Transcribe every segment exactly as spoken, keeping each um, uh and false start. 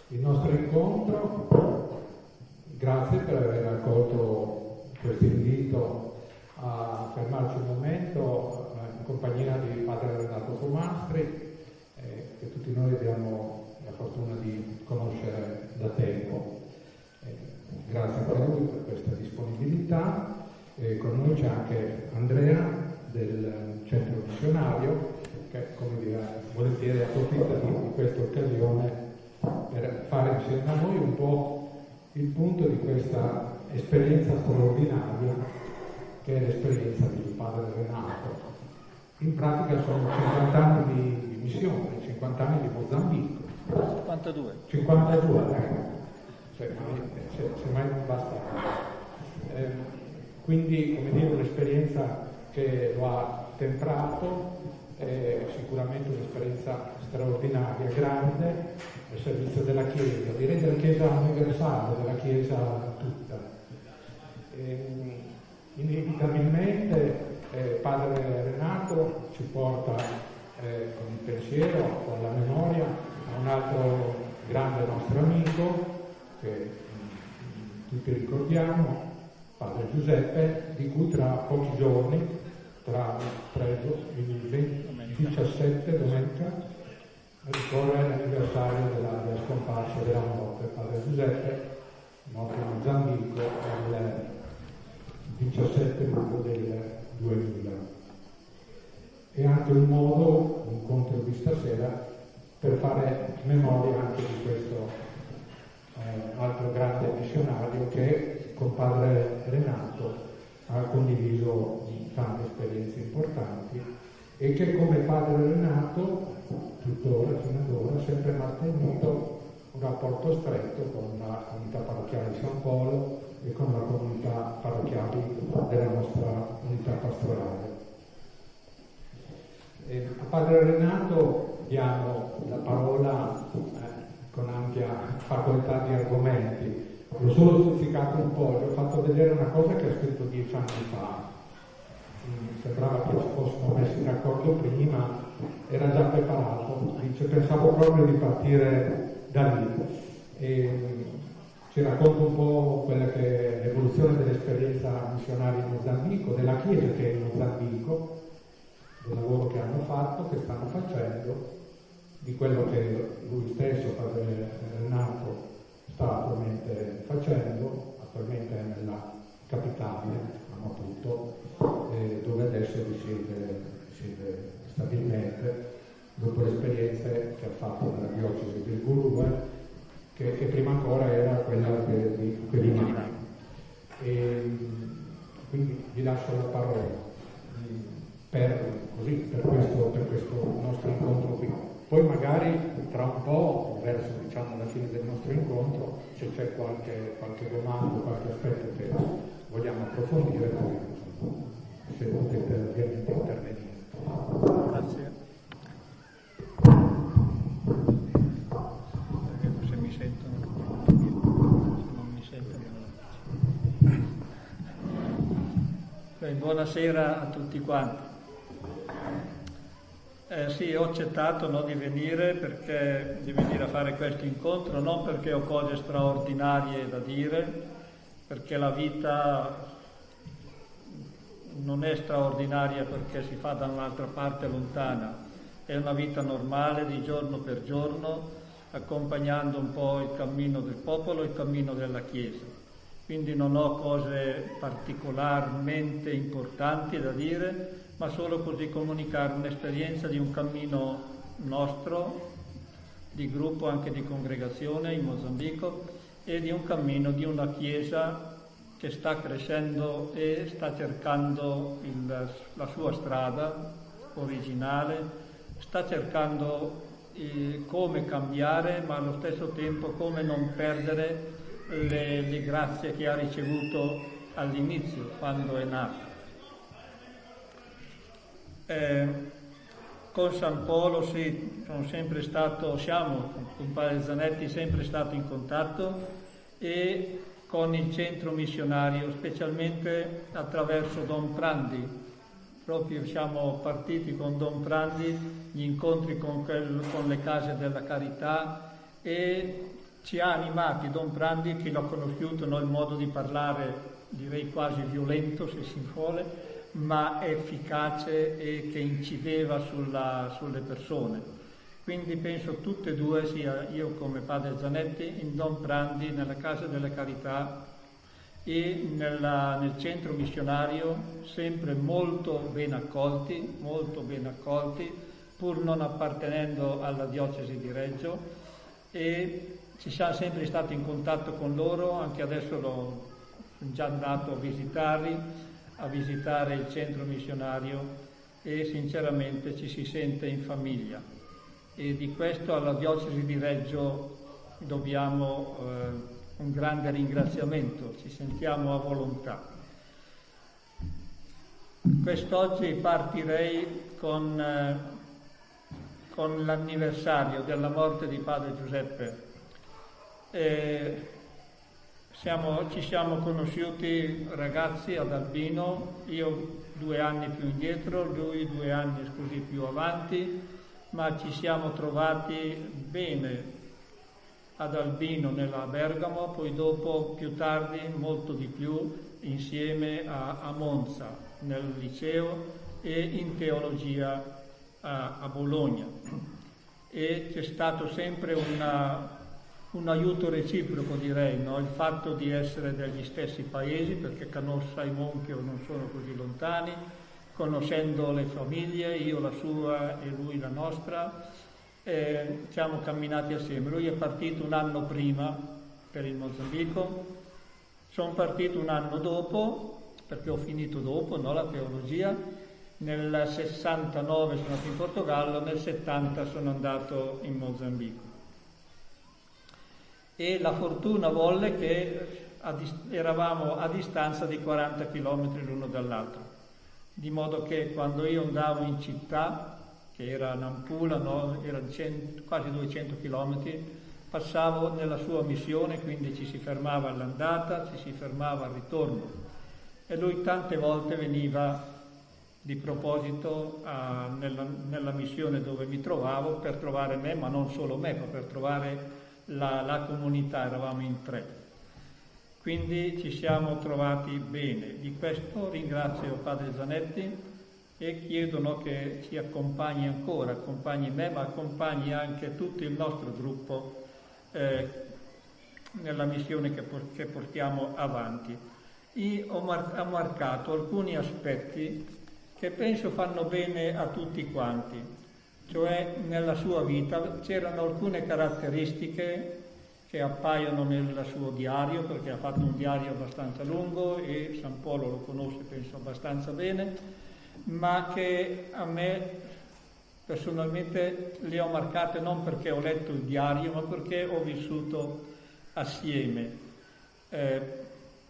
il nostro incontro. Grazie per aver accolto questo invito a fermarci un momento in compagnia di padre Renato Comastri, eh, che tutti noi abbiamo la fortuna di conoscere da tempo. Eh, grazie anche a lui per questa disponibilità. Eh, con noi c'è anche Andrea del centro missionario, che come dire, volentieri approfitta di, di questa occasione per fare insieme a noi un po' il punto di questa esperienza straordinaria che è l'esperienza di padre Renato. In pratica sono cinquanta anni di, di missione, cinquanta anni di Mozambico. cinquantadue. cinquantadue, ecco. Se, se, se mai non basta. Eh, quindi, come dire, un'esperienza che lo ha temprato, è sicuramente un'esperienza straordinaria, grande, al servizio della Chiesa, direi della Chiesa universale, della Chiesa tutta. E, inevitabilmente eh, padre Renato ci porta eh, con il pensiero, con la memoria, a un altro grande nostro amico che mh, tutti ricordiamo, padre Giuseppe, di cui tra pochi giorni, tra, tra il diciassette domenica, ricorre l'anniversario della, della scomparsa della morte. Padre Giuseppe, morto in Mozambico il diciassette luglio del duemila. È anche un modo, un incontro di stasera, per fare memoria anche di questo eh, altro grande missionario che con padre Renato ha condiviso tante esperienze importanti e che come padre Renato tuttora, fino ad ora, ha sempre mantenuto un rapporto stretto con la comunità parrocchiale di San Polo e con la comunità parrocchiale della nostra unità pastorale. E a padre Renato diamo la parola eh, con ampia facoltà di argomenti. L'ho solo stuzzicato un po', gli ho fatto vedere una cosa che ha scritto dieci anni fa. Mi sembrava che ci fossimo messi d'accordo prima, era già preparato, dice pensavo proprio di partire da lì. E ci racconta un po' quella che è l'evoluzione dell'esperienza missionaria in Mozambico, della Chiesa che è in Mozambico, del lavoro che hanno fatto, che stanno facendo, di quello che lui stesso, padre Renato, sta attualmente facendo, attualmente è nella capitale, a Maputo, eh, dove adesso risiede, risiede stabilmente, dopo le esperienze che ha fatto nella diocesi del Gurue, che, che prima ancora era quella de, di Quirinale. E quindi vi lascio la parola per, così, per, questo, per questo nostro incontro qui. Poi magari tra un po', verso diciamo la fine del nostro incontro, se c'è qualche, qualche domanda, qualche aspetto che vogliamo approfondire, poi se potete ovviamente intervenire. Grazie. Se mi sentono, se non mi sentono. Beh, buonasera a tutti quanti. Eh, sì, ho accettato no, di venire perché di venire a fare questo incontro, non perché ho cose straordinarie da dire, perché la vita non è straordinaria perché si fa da un'altra parte lontana, è una vita normale di giorno per giorno, accompagnando un po' il cammino del popolo e il cammino della Chiesa. Quindi non ho cose particolarmente importanti da dire, ma solo così comunicare un'esperienza di un cammino nostro, di gruppo, anche di congregazione in Mozambico, e di un cammino di una Chiesa che sta crescendo e sta cercando il, la sua strada originale, sta cercando eh, come cambiare, ma allo stesso tempo come non perdere le, le grazie che ha ricevuto all'inizio, quando è nato. Eh, con San Polo sì, sono sempre stato, siamo con padre Zanetti sempre stato in contatto, e con il centro missionario, specialmente attraverso Don Prandi. Proprio siamo partiti con Don Prandi, gli incontri con, quel, con le case della carità, e ci ha animati Don Prandi, chi l'ha conosciuto, no, il modo di parlare direi quasi violento se si vuole, ma efficace e che incideva sulla, sulle persone. Quindi penso tutte e due, sia io come padre Zanetti, in Don Prandi, nella Casa delle Carità e nella, nel centro missionario, sempre molto ben accolti, molto ben accolti, pur non appartenendo alla diocesi di Reggio, e ci siamo sempre stati in contatto con loro, anche adesso l'ho già andato a visitarli, a visitare il centro missionario, e sinceramente ci si sente in famiglia. E di questo alla diocesi di Reggio dobbiamo eh, un grande ringraziamento, ci sentiamo a volontà. Quest'oggi partirei con, eh, con l'anniversario della morte di padre Giuseppe. Eh, siamo, ci siamo conosciuti ragazzi ad Albino, io due anni più indietro, lui due anni scusi più avanti, ma ci siamo trovati bene ad Albino nella Bergamo, poi dopo più tardi, molto di più, insieme a, a Monza nel liceo e in teologia a, a Bologna. E c'è stato sempre una, un aiuto reciproco, direi, no? Il fatto di essere degli stessi paesi, perché Canossa e Monchio non sono così lontani, conoscendo le famiglie, io la sua e lui la nostra, eh, siamo camminati assieme. Lui è partito un anno prima per il Mozambico, sono partito un anno dopo, perché ho finito dopo, no, la teologia. Nel sessantanove sono andato in Portogallo, nel settanta sono andato in Mozambico. E la fortuna volle che a dist- eravamo a distanza di quaranta chilometri l'uno dall'altro, di modo che quando io andavo in città, che era Nampula, no, era cento, quasi duecento chilometri, passavo nella sua missione, quindi ci si fermava all'andata, ci si fermava al ritorno, e lui tante volte veniva di proposito a, nella, nella missione dove mi trovavo per trovare me, ma non solo me, ma per trovare la, la comunità, eravamo in tre. Quindi ci siamo trovati bene. Di questo ringrazio padre Zanetti e chiedo, no, che ci accompagni ancora, accompagni me, ma accompagni anche tutto il nostro gruppo eh, nella missione che, che portiamo avanti. Io ho, mar- ho marcato alcuni aspetti che penso fanno bene a tutti quanti, cioè nella sua vita c'erano alcune caratteristiche che appaiono nel suo diario, perché ha fatto un diario abbastanza lungo e San Polo lo conosce penso abbastanza bene, ma che a me personalmente le ho marcate non perché ho letto il diario, ma perché ho vissuto assieme. Eh,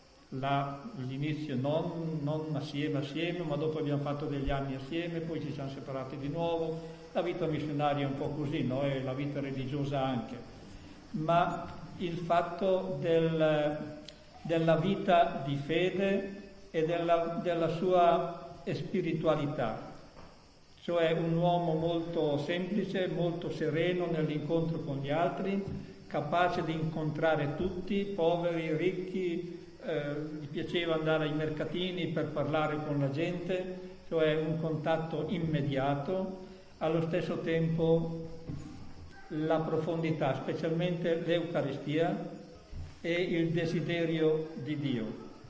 La, l'inizio non, non assieme assieme, ma dopo abbiamo fatto degli anni assieme, poi ci siamo separati di nuovo. La vita missionaria è un po' così, no? E la vita religiosa anche. Ma il fatto del, della vita di fede e della, della sua spiritualità, cioè un uomo molto semplice, molto sereno nell'incontro con gli altri, capace di incontrare tutti, poveri, ricchi. Eh, gli piaceva andare ai mercatini per parlare con la gente, cioè un contatto immediato, allo stesso tempo la profondità, specialmente l'Eucaristia e il desiderio di Dio,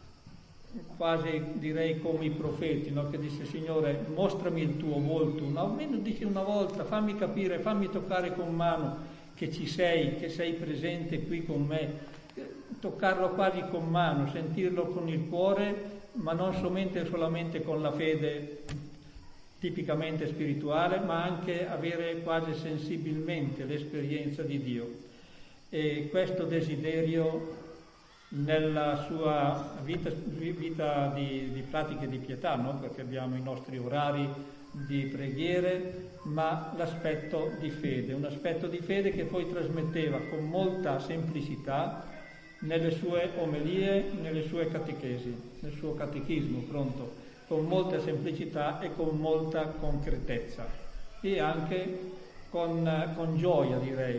quasi direi come i profeti, no? Che disse: Signore, mostrami il tuo volto, no? Almeno dici una volta, fammi capire, fammi toccare con mano che ci sei, che sei presente qui con me. Toccarlo quasi con mano, sentirlo con il cuore, ma non solamente, solamente con la fede tipicamente spirituale, ma anche avere quasi sensibilmente l'esperienza di Dio. E questo desiderio nella sua vita, vita di, di pratiche di pietà, no? Perché abbiamo i nostri orari di preghiere, ma l'aspetto di fede, un aspetto di fede che poi trasmetteva con molta semplicità nelle sue omelie, nelle sue catechesi, nel suo catechismo, pronto, con molta semplicità e con molta concretezza e anche con, con gioia, direi,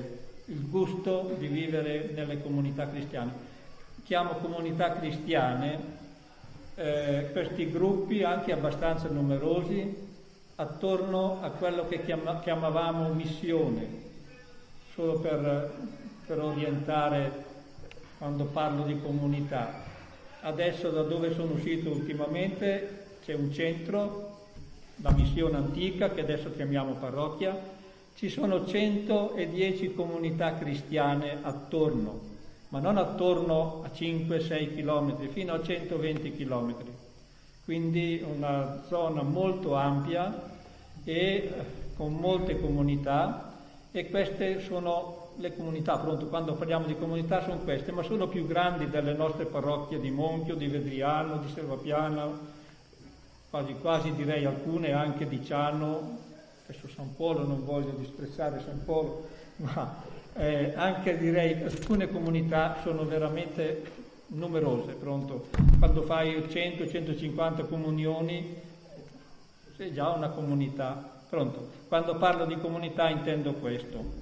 il gusto di vivere nelle comunità cristiane. Chiamo comunità cristiane eh, questi gruppi anche abbastanza numerosi attorno a quello che chiama, chiamavamo missione, solo per, per orientare quando parlo di comunità. Adesso, da dove sono uscito ultimamente, c'è un centro, la missione antica, che adesso chiamiamo parrocchia. Ci sono centodieci comunità cristiane attorno, ma non attorno a cinque sei chilometri, fino a centoventi chilometri. Quindi una zona molto ampia e con molte comunità, e queste sono le comunità, pronto, quando parliamo di comunità sono queste, ma sono più grandi delle nostre parrocchie di Monchio, di Vedriano, di Selvapiana, quasi quasi direi alcune anche di Ciano, adesso San Polo, non voglio disprezzare San Polo, ma eh, anche direi alcune comunità sono veramente numerose, pronto, quando fai cento centocinquanta comunioni sei già una comunità, pronto, quando parlo di comunità intendo questo.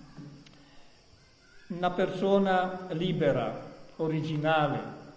Una persona libera, originale,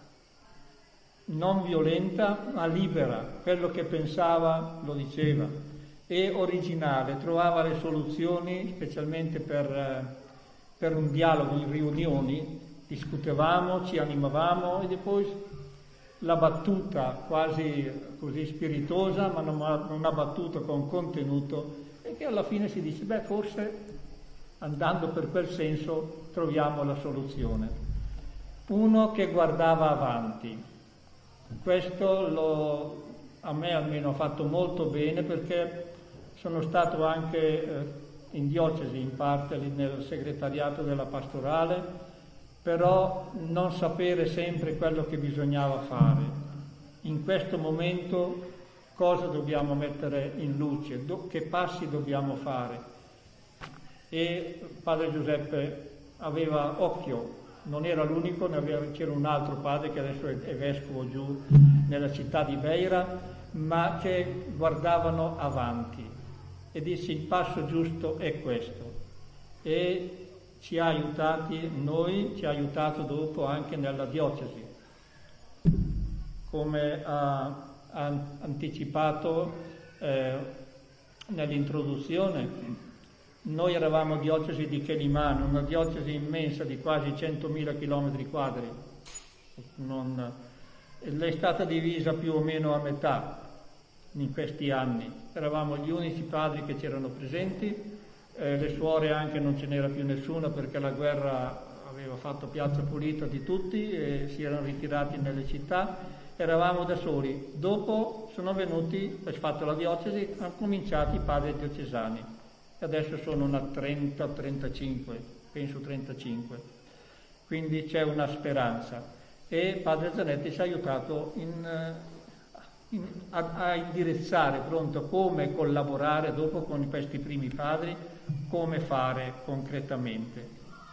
non violenta, ma libera, quello che pensava lo diceva, e originale, trovava le soluzioni, specialmente per, per un dialogo in riunioni, discutevamo, ci animavamo, e poi la battuta quasi così spiritosa, ma non una battuta con contenuto, e che alla fine si dice, beh, forse andando per quel senso troviamo la soluzione. Uno che guardava avanti, questo lo, a me almeno ha fatto molto bene, perché sono stato anche eh, in diocesi in parte nel segretariato della pastorale, però non sapere sempre quello che bisognava fare. In questo momento cosa dobbiamo mettere in luce, do, che passi dobbiamo fare. E padre Giuseppe aveva occhio, non era l'unico, ne aveva, c'era un altro padre che adesso è, è vescovo giù nella città di Beira, ma che guardavano avanti e disse il passo giusto è questo, e ci ha aiutati noi, ci ha aiutato dopo anche nella diocesi, come ha, ha anticipato eh, nell'introduzione. Noi eravamo diocesi di Chelimano, una diocesi immensa di quasi centomila chilometri quadri. Non, è stata divisa più o meno a metà in questi anni. Eravamo gli unici padri che c'erano presenti, eh, le suore anche non ce n'era più nessuna perché la guerra aveva fatto piazza pulita di tutti e si erano ritirati nelle città. Eravamo da soli. Dopo sono venuti, è fatto la diocesi, hanno cominciato i padri diocesani. Adesso sono una trenta trentacinque, penso trentacinque, quindi c'è una speranza, e padre Zanetti ci ha aiutato in, in, a, a indirizzare pronto come collaborare dopo con questi primi padri, come fare concretamente.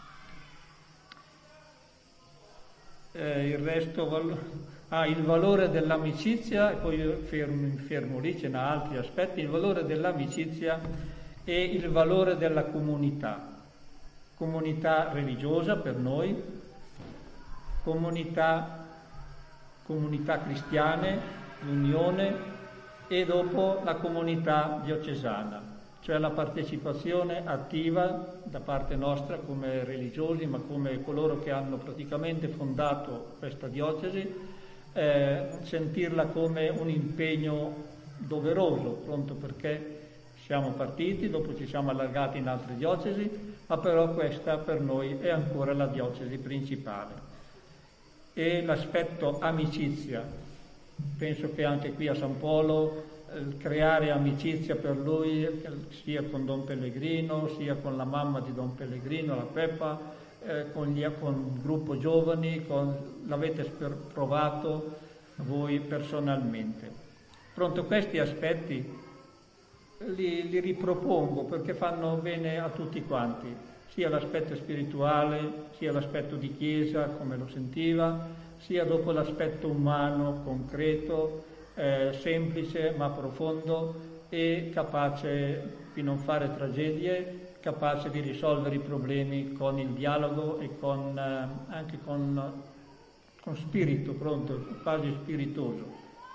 Eh, il resto, ah, il valore dell'amicizia, e poi io fermo, fermo lì, ce n'è altri aspetti, il valore dell'amicizia e il valore della comunità, comunità religiosa per noi, comunità, comunità cristiane, l'unione, e dopo la comunità diocesana, cioè la partecipazione attiva da parte nostra come religiosi, ma come coloro che hanno praticamente fondato questa diocesi, eh, sentirla come un impegno doveroso, pronto, perché siamo partiti, dopo ci siamo allargati in altre diocesi, ma però questa per noi è ancora la diocesi principale. E l'aspetto amicizia, penso che anche qui a San Polo eh, creare amicizia per lui, sia con Don Pellegrino, sia con la mamma di Don Pellegrino, la Peppa, eh, con, gli, con il gruppo giovani, con, l'avete provato voi personalmente. Pronto, questi aspetti Li, li ripropongo perché fanno bene a tutti quanti, sia l'aspetto spirituale, sia l'aspetto di chiesa, come lo sentiva, sia dopo l'aspetto umano, concreto, eh, semplice ma profondo e capace di non fare tragedie, capace di risolvere i problemi con il dialogo e con, eh, anche con, con spirito pronto, quasi spiritoso.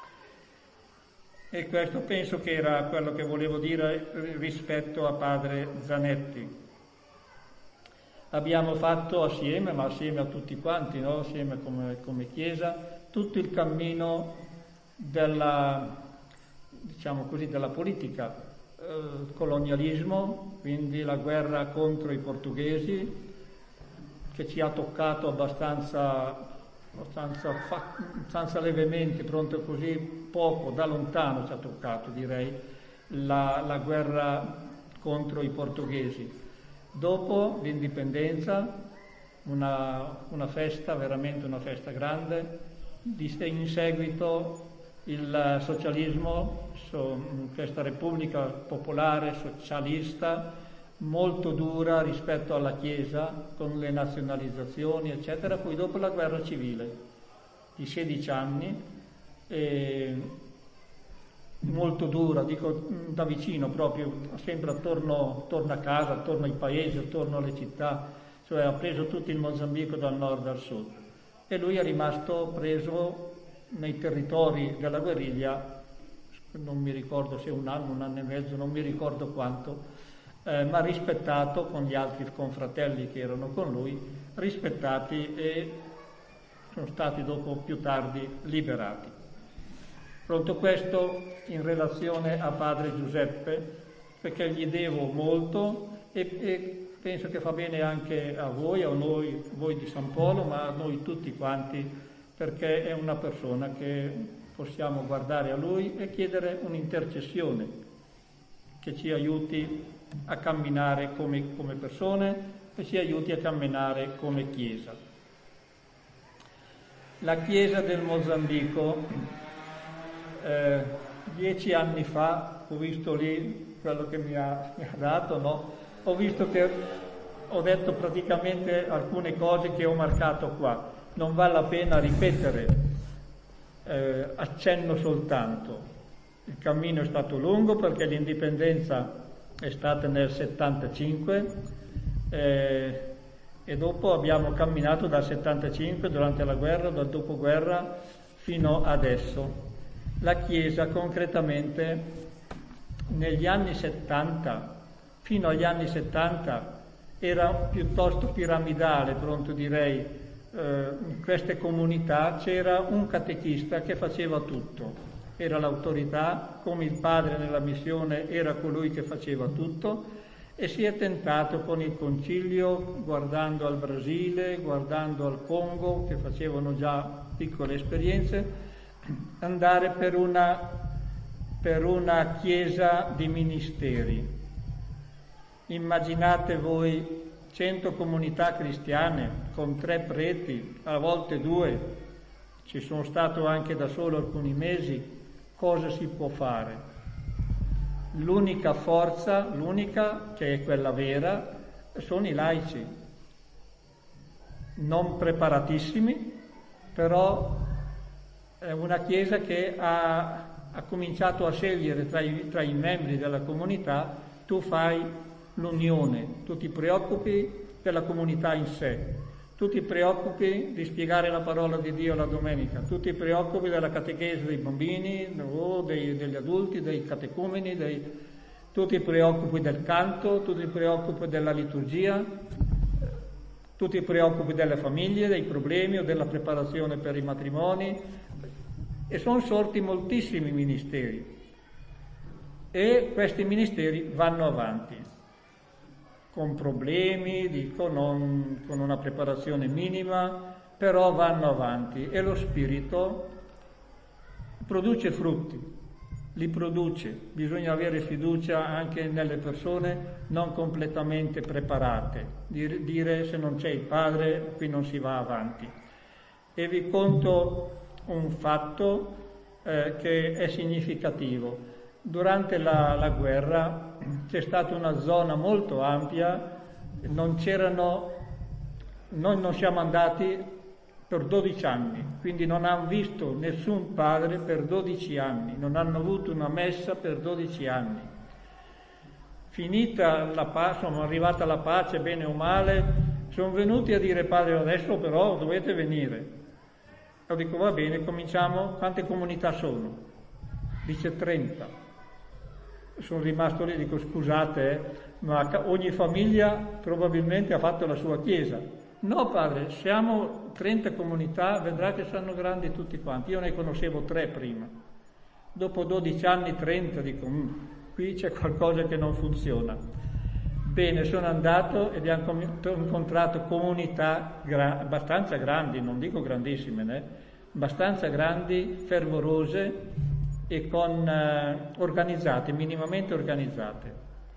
E questo penso che era quello che volevo dire rispetto a padre Zanetti. Abbiamo fatto assieme, ma assieme a tutti quanti, no? Assieme come, come Chiesa, tutto il cammino della, diciamo così, della politica, eh, colonialismo, quindi la guerra contro i portoghesi, che ci ha toccato abbastanza, abbastanza, fa, abbastanza levemente, pronto così poco, da lontano ci ha toccato, direi, la, la guerra contro i portoghesi. Dopo l'indipendenza, una, una festa, veramente una festa grande, in seguito il socialismo, questa Repubblica Popolare Socialista, molto dura rispetto alla Chiesa, con le nazionalizzazioni, eccetera. Poi dopo la guerra civile di sedici anni, e molto dura, dico da vicino proprio, sempre attorno, attorno a casa, attorno ai paesi, attorno alle città, cioè ha preso tutto il Mozambico dal nord al sud. E lui è rimasto preso nei territori della guerriglia, non mi ricordo se un anno, un anno e mezzo, non mi ricordo quanto, eh, ma rispettato con gli altri confratelli che erano con lui, rispettati, e sono stati dopo più tardi liberati. Pronto, questo in relazione a padre Giuseppe, perché gli devo molto e, e penso che fa bene anche a voi, a noi, voi di San Polo, ma a noi tutti quanti, perché è una persona che possiamo guardare a lui e chiedere un'intercessione che ci aiuti a camminare come, come persone e ci aiuti a camminare come Chiesa. La Chiesa del Mozambico, eh, dieci anni fa, ho visto lì quello che mi ha, mi ha dato, no? Ho visto che ho detto praticamente alcune cose che ho marcato qua. Non vale la pena ripetere, eh, accenno soltanto. Il cammino è stato lungo perché l'indipendenza è stata nel settantacinque eh, e dopo abbiamo camminato dal settantacinque, durante la guerra, dal dopoguerra fino adesso. La Chiesa concretamente negli anni settanta, fino agli anni settanta, era piuttosto piramidale, pronto direi. Eh, in queste comunità c'era un catechista che faceva tutto, era l'autorità, come il padre nella missione era colui che faceva tutto, e si è tentato con il concilio, guardando al Brasile, guardando al Congo, che facevano già piccole esperienze, andare per una, per una chiesa di ministeri. Immaginate voi cento comunità cristiane con tre preti, a volte due, ci sono stato anche da solo alcuni mesi, cosa si può fare? L'unica forza, l'unica che è quella vera, sono i laici, non preparatissimi, però è una Chiesa che ha, ha cominciato a scegliere tra i, tra i membri della comunità. Tu fai l'unione, tu ti preoccupi della comunità in sé, tu ti preoccupi di spiegare la parola di Dio la domenica, tu ti preoccupi della catechesi dei bambini, o dei, degli adulti, dei catecumeni, dei, tu ti preoccupi del canto, tu ti preoccupi della liturgia, tu ti preoccupi delle famiglie, dei problemi o della preparazione per i matrimoni, e sono sorti moltissimi ministeri e questi ministeri vanno avanti con problemi, dico, non, con una preparazione minima, però vanno avanti e lo Spirito produce frutti, li produce. Bisogna avere fiducia anche nelle persone non completamente preparate, dire, dire se non c'è il Padre qui non si va avanti. E vi conto un fatto eh, che è significativo. Durante la, la guerra c'è stata una zona molto ampia, non c'erano, noi non siamo andati per dodici anni, quindi non hanno visto nessun padre per dodici anni, non hanno avuto una messa per dodici anni. finita la pace, insomma, arrivata la pace, bene o male, sono venuti a dire: padre, adesso però dovete venire. Io dico: va bene, cominciamo. Quante comunità sono? Dice trenta. Sono rimasto lì, dico: scusate, eh, ma ogni famiglia probabilmente ha fatto la sua chiesa. No padre, siamo trenta comunità, vedrà che sono grandi tutti quanti. Io ne conoscevo tre prima. Dopo dodici anni, trenta, dico: qui c'è qualcosa che non funziona. Bene, sono andato ed abbiamo incontrato comunità gra- abbastanza grandi, non dico grandissime, né? abbastanza grandi, fervorose e con eh, organizzate, minimamente organizzate.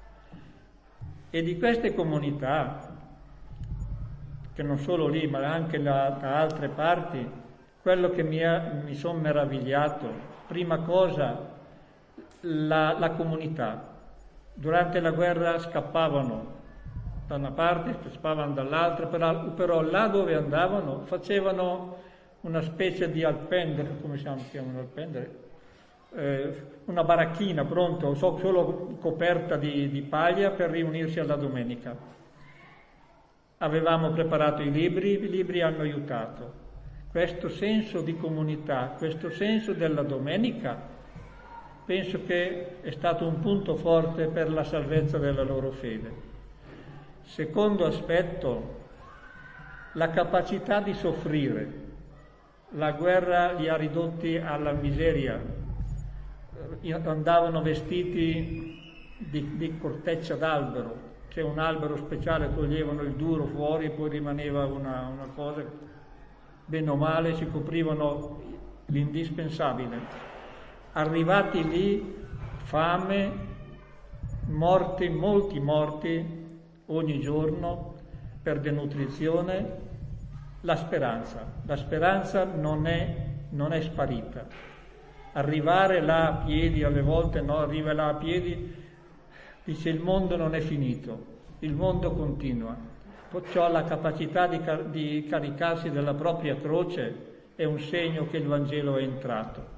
E di queste comunità, che non solo lì, ma anche la, da altre parti, quello che mi, mi sono meravigliato, prima cosa, la, la comunità. Durante la guerra scappavano da una parte, scappavano dall'altra, però, però là dove andavano facevano una specie di alpendre, come si chiamano alpendre? Eh, una baracchina, pronto, so, solo coperta di, di paglia per riunirsi alla domenica. Avevamo preparato i libri, i libri hanno aiutato. Questo senso di comunità, questo senso della domenica, penso che è stato un punto forte per la salvezza della loro fede. Secondo aspetto, la capacità di soffrire. La guerra li ha ridotti alla miseria. Andavano vestiti di, di corteccia d'albero. C'è un albero speciale, toglievano il duro fuori e poi rimaneva una, una cosa, bene o male si coprivano l'indispensabile. Arrivati lì, fame, morti, molti morti ogni giorno per denutrizione, la speranza. La speranza non è, non è sparita. Arrivare là a piedi, alle volte no, arriva là a piedi, dice: il mondo non è finito, il mondo continua. Perciò la capacità di, car- di caricarsi della propria croce è un segno che il Vangelo è entrato.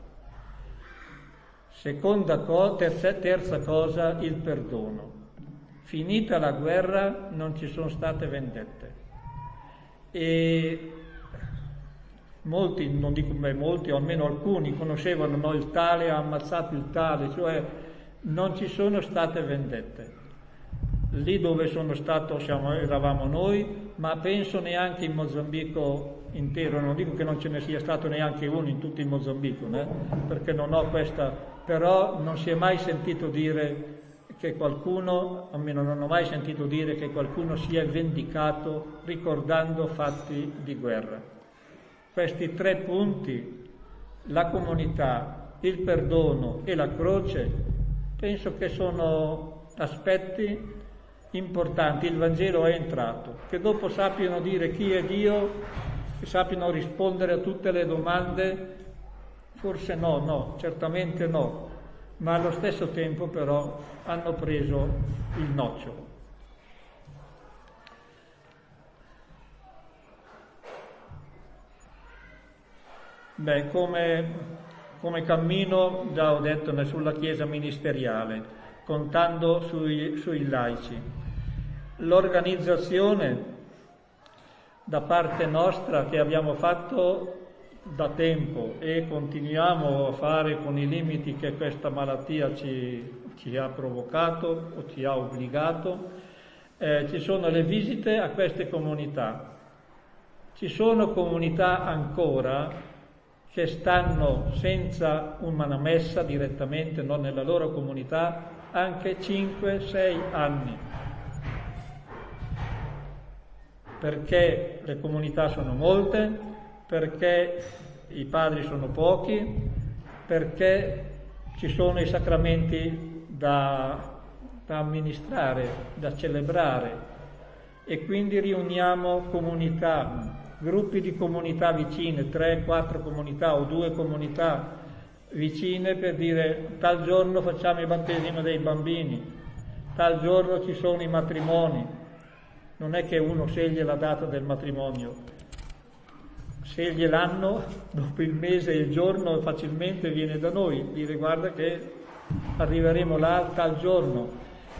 Seconda cosa, terza, terza cosa, il perdono. Finita la guerra non ci sono state vendette. E molti, non dico beh, molti, o almeno alcuni, conoscevano: no, il tale ha ammazzato il tale, cioè non ci sono state vendette. Lì dove sono stato, siamo, eravamo noi, ma penso neanche in Mozambico intero, non dico che non ce ne sia stato neanche uno in tutto il Mozambico, né? Perché non ho questa... Però non si è mai sentito dire che qualcuno, almeno non ho mai sentito dire che qualcuno si è vendicato ricordando fatti di guerra. Questi tre punti, la comunità, il perdono e la croce, penso che sono aspetti importanti. Il Vangelo è entrato, che dopo sappiano dire chi è Dio, che sappiano rispondere a tutte le domande. Forse no, no, certamente no, ma allo stesso tempo però hanno preso il nocciolo. Beh, come, come cammino, già ho detto, sulla Chiesa ministeriale, contando sui, sui laici. L'organizzazione da parte nostra che abbiamo fatto da tempo e continuiamo a fare con i limiti che questa malattia ci, ci ha provocato o ci ha obbligato, eh, ci sono le visite a queste comunità. Ci sono comunità ancora che stanno senza una messa direttamente, non nella loro comunità, anche cinque sei anni. Perché le comunità sono molte, perché i padri sono pochi, perché ci sono i sacramenti da, da amministrare, da celebrare, e quindi riuniamo comunità, gruppi di comunità vicine, tre, quattro comunità o due comunità vicine, per dire: tal giorno facciamo il battesimo dei bambini, tal giorno ci sono i matrimoni. Non è che uno sceglie la data del matrimonio, sceglie l'anno, dopo il mese e il giorno facilmente viene da noi, dire: guarda che arriveremo là tal giorno.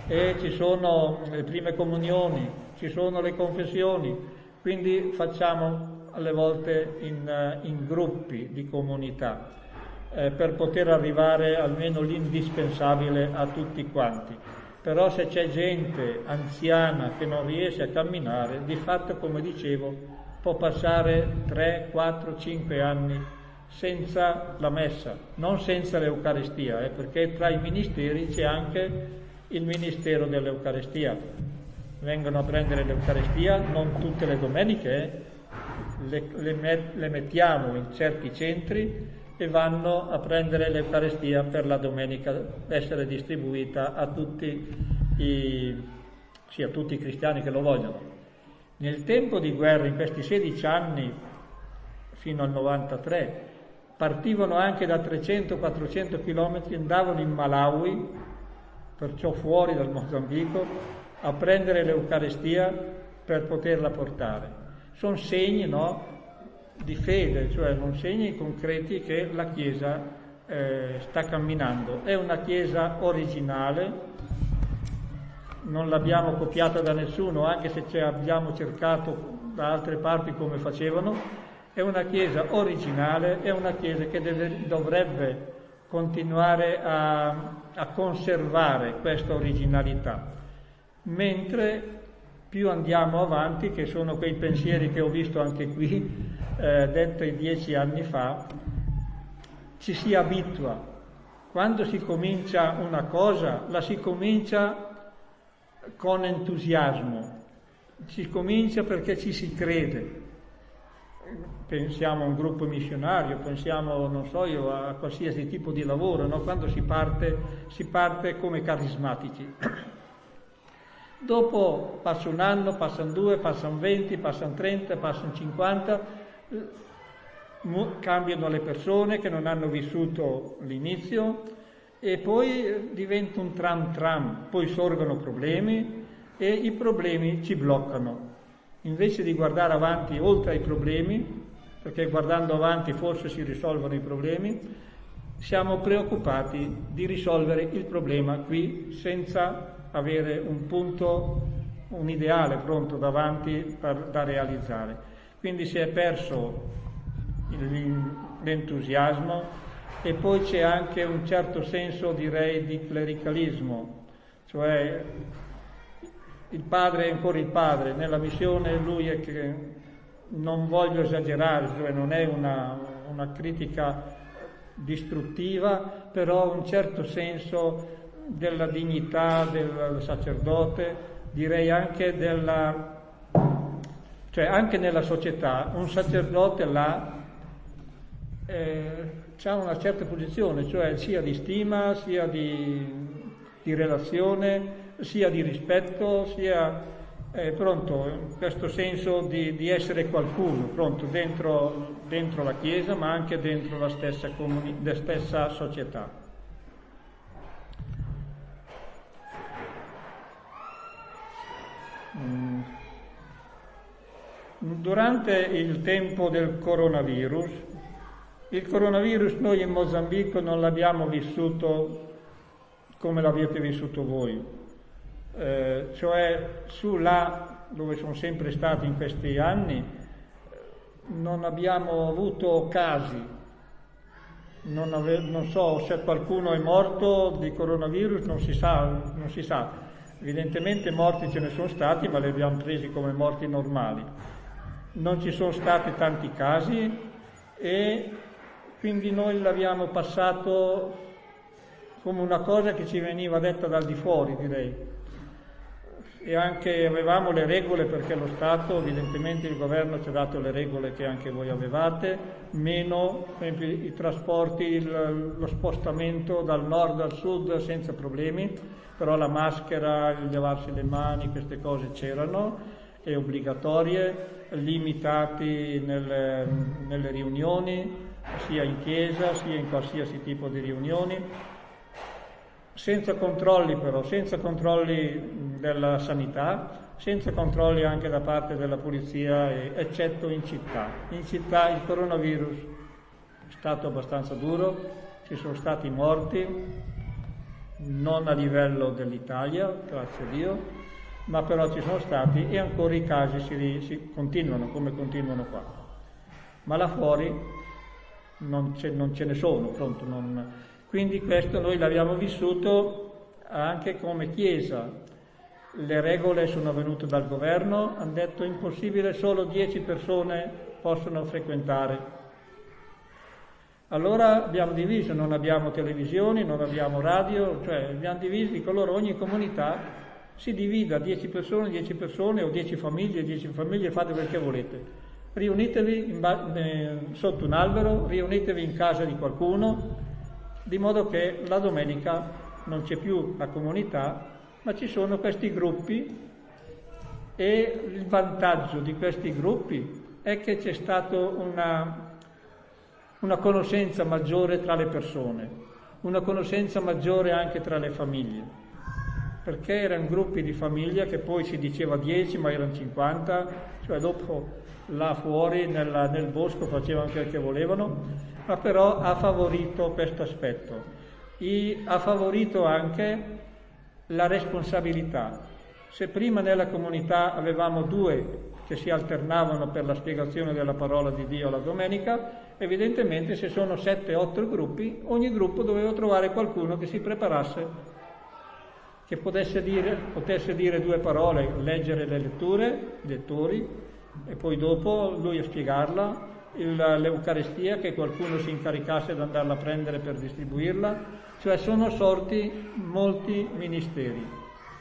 e ci sono le prime comunioni, ci sono le confessioni, quindi facciamo alle volte in, in gruppi di comunità eh, per poter arrivare almeno l'indispensabile a tutti quanti. Però se c'è gente anziana che non riesce a camminare, di fatto, come dicevo, può passare tre, quattro, cinque anni senza la messa, non senza l'Eucaristia, eh, perché tra i ministeri c'è anche il ministero dell'Eucaristia. Vengono a prendere l'Eucaristia non tutte le domeniche, eh, le, le, met, le mettiamo in certi centri e vanno a prendere l'Eucaristia per la domenica, essere distribuita a tutti i, sì, a tutti i cristiani che lo vogliono. Nel tempo di guerra, in questi sedici anni, fino al novantatré, partivano anche da trecento quattrocento chilometri, andavano in Malawi, perciò fuori dal Mozambico, a prendere l'Eucaristia per poterla portare. Sono segni, no, di fede, cioè non segni concreti che la Chiesa eh, sta camminando. È una Chiesa originale, non l'abbiamo copiata da nessuno, anche se ci abbiamo cercato da altre parti come facevano. È una Chiesa originale, è una Chiesa che deve, dovrebbe continuare a, a conservare questa originalità, mentre più andiamo avanti, che sono quei pensieri che ho visto anche qui, eh, detti dieci anni fa, ci si abitua. Quando si comincia una cosa, la si comincia con entusiasmo, si comincia perché ci si crede. Pensiamo a un gruppo missionario, pensiamo, non so io, a qualsiasi tipo di lavoro, no? Quando si parte, si parte come carismatici. Dopo passa un anno, passano due, passano venti, passano trenta, passano cinquanta, cambiano le persone che non hanno vissuto l'inizio e poi diventa un tram tram, poi sorgono problemi e i problemi ci bloccano. Invece di guardare avanti oltre ai problemi, perché guardando avanti forse si risolvono i problemi, siamo preoccupati di risolvere il problema qui senza avere un punto, un ideale pronto davanti per, da realizzare. Quindi si è perso l'entusiasmo e poi c'è anche un certo senso, direi, di clericalismo, cioè il padre è ancora il padre, nella missione lui è che, non voglio esagerare, cioè non è una, una critica distruttiva, però un certo senso della dignità del sacerdote, direi anche della, cioè anche nella società, un sacerdote là eh, ha una certa posizione, cioè sia di stima, sia di, di relazione, sia di rispetto, sia eh, pronto, in questo senso di, di essere qualcuno, pronto dentro, dentro la Chiesa, ma anche dentro la stessa, comuni- la stessa società. Durante il tempo del coronavirus, il coronavirus noi in Mozambico non l'abbiamo vissuto come l'avete vissuto voi, eh, cioè su là dove sono sempre stati in questi anni non abbiamo avuto casi, non, ave- non so se qualcuno è morto di coronavirus, non si sa, non si sa. Evidentemente morti ce ne sono stati, ma li abbiamo presi come morti normali. Non ci sono stati tanti casi e quindi noi l'abbiamo passato come una cosa che ci veniva detta dal di fuori, direi. E anche avevamo le regole, perché lo Stato, evidentemente il governo ci ha dato le regole che anche voi avevate, meno per esempio, i trasporti, il, lo spostamento dal nord al sud senza problemi, però la maschera, il lavarsi le mani, queste cose c'erano, e obbligatorie, limitati nelle, nelle riunioni, sia in chiesa sia in qualsiasi tipo di riunioni, senza controlli però, senza controlli della sanità, senza controlli anche da parte della polizia, eccetto in città. In città il coronavirus è stato abbastanza duro, ci sono stati morti, non a livello dell'Italia, grazie a Dio, ma però ci sono stati e ancora i casi si, si continuano come continuano qua. Ma là fuori non ce, non ce ne sono, pronto, non... Quindi questo noi l'abbiamo vissuto anche come Chiesa. Le regole sono venute dal governo, hanno detto impossibile, solo dieci persone possono frequentare. Allora abbiamo diviso, non abbiamo televisioni, non abbiamo radio, cioè abbiamo diviso, dico loro, ogni comunità si divida, dieci persone, dieci persone o dieci famiglie, dieci famiglie, fate quel che volete. Riunitevi in ba- eh, sotto un albero, riunitevi in casa di qualcuno, di modo che la domenica non c'è più la comunità, ma ci sono questi gruppi e il vantaggio di questi gruppi è che c'è stata una... una conoscenza maggiore tra le persone, una conoscenza maggiore anche tra le famiglie, perché erano gruppi di famiglia che poi si diceva dieci ma erano cinquanta, cioè dopo là fuori nella, nel bosco facevano quel che volevano, ma però ha favorito questo aspetto, e ha favorito anche la responsabilità. Se prima nella comunità avevamo due che si alternavano per la spiegazione della parola di Dio la domenica, evidentemente se sono sette otto gruppi, ogni gruppo doveva trovare qualcuno che si preparasse, che potesse dire, potesse dire due parole, leggere le letture, i lettori, e poi dopo lui a spiegarla, il, l'Eucaristia, che qualcuno si incaricasse di andarla a prendere per distribuirla, cioè sono sorti molti ministeri.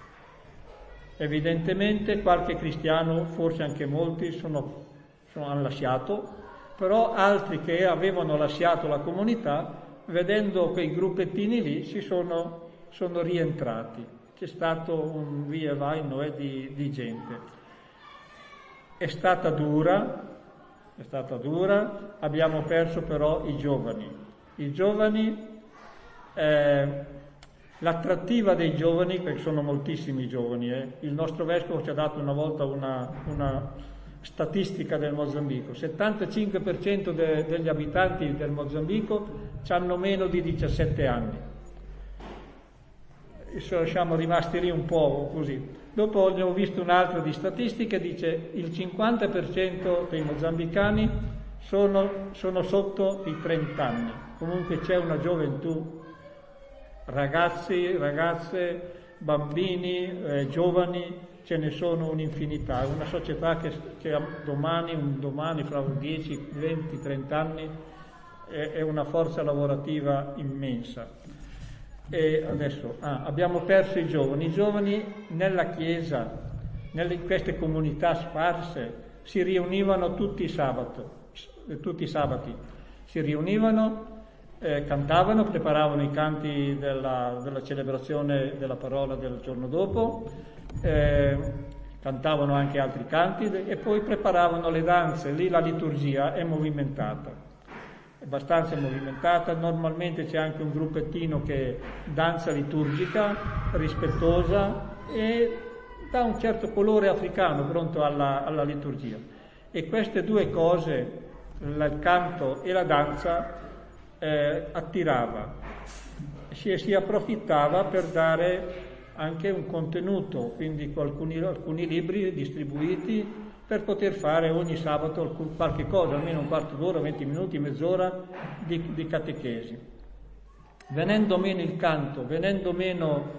Evidentemente qualche cristiano, forse anche molti, sono, sono, hanno lasciato, però altri che avevano lasciato la comunità, vedendo quei gruppettini lì, si sono, sono rientrati. C'è stato un via e vai eh, di, di gente. È stata dura, è stata dura, abbiamo perso però i giovani. I giovani, eh, l'attrattiva dei giovani, perché sono moltissimi giovani, eh. Il nostro vescovo ci ha dato una volta una, una statistica del Mozambico: settantacinque per cento de, degli abitanti del Mozambico hanno meno di diciassette anni. E siamo rimasti lì un po' così. Dopo ne ho visto un'altra di statistiche, dice il cinquanta per cento dei mozambicani sono, sono sotto i trenta anni. Comunque c'è una gioventù, ragazzi, ragazze, bambini, eh, giovani, ce ne sono un'infinità. È una società che, che domani, un domani, fra dieci, venti, trenta anni, è, è una forza lavorativa immensa. E adesso ah, abbiamo perso i giovani. I giovani nella chiesa, nelle, in queste comunità sparse, si riunivano tutti i sabati, tutti i sabati. Si riunivano, eh, cantavano, preparavano i canti della, della celebrazione della parola del giorno dopo, eh, cantavano anche altri canti e poi preparavano le danze. Lì la liturgia è movimentata. Abbastanza movimentata, normalmente c'è anche un gruppettino che danza liturgica, rispettosa e dà un certo colore africano pronto alla, alla liturgia. E queste due cose, il canto e la danza, eh, attirava, si, si approfittava per dare anche un contenuto, quindi alcuni, alcuni libri distribuiti per poter fare ogni sabato qualche cosa, almeno un quarto d'ora, venti minuti, mezz'ora di, di catechesi. Venendo meno il canto, venendo meno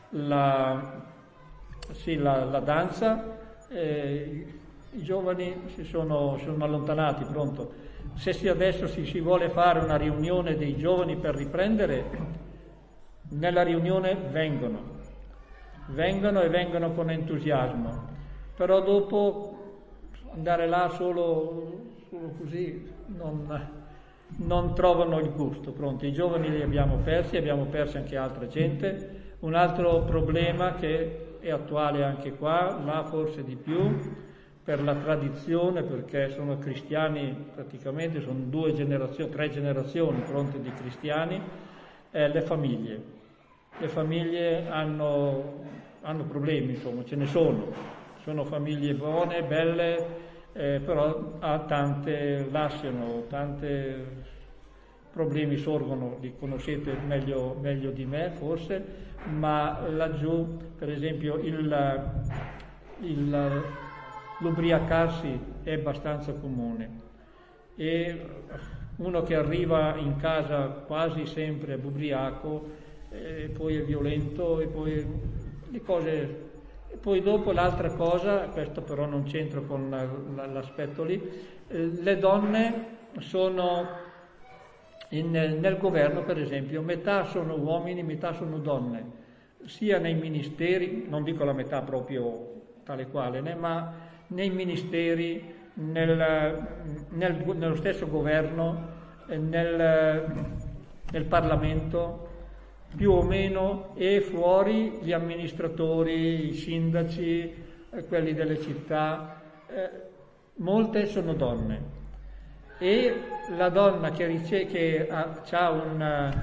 la, sì, la, la danza, eh, i giovani si sono, si sono allontanati, pronto. Se si adesso si, si vuole fare una riunione dei giovani per riprendere, nella riunione vengono, vengono e vengono con entusiasmo, però dopo andare là solo, solo così non, non trovano il gusto. Pronto, i giovani li abbiamo persi, abbiamo perso anche altra gente. Un altro problema che è attuale anche qua, là forse di più, per la tradizione, perché sono cristiani praticamente, sono due generazioni, tre generazioni pronte di cristiani, è le famiglie. Le famiglie hanno, hanno problemi, insomma, ce ne sono. Sono famiglie buone, belle, eh, però a tante lasciano, tante problemi sorgono, li conoscete meglio, meglio di me forse, ma laggiù per esempio il, il, l'ubriacarsi è abbastanza comune, e uno che arriva in casa quasi sempre ubriaco, e poi è violento, e poi le cose. E poi dopo l'altra cosa, questo però non c'entra con l'aspetto lì, eh, le donne sono in, nel governo per esempio, metà sono uomini, metà sono donne, sia nei ministeri, non dico la metà proprio tale quale, né, ma nei ministeri, nel, nel, nello stesso governo, nel, nel Parlamento, più o meno, e fuori gli amministratori, i sindaci, eh, quelli delle città, eh, molte sono donne. E la donna che, rice- che ha, ha un,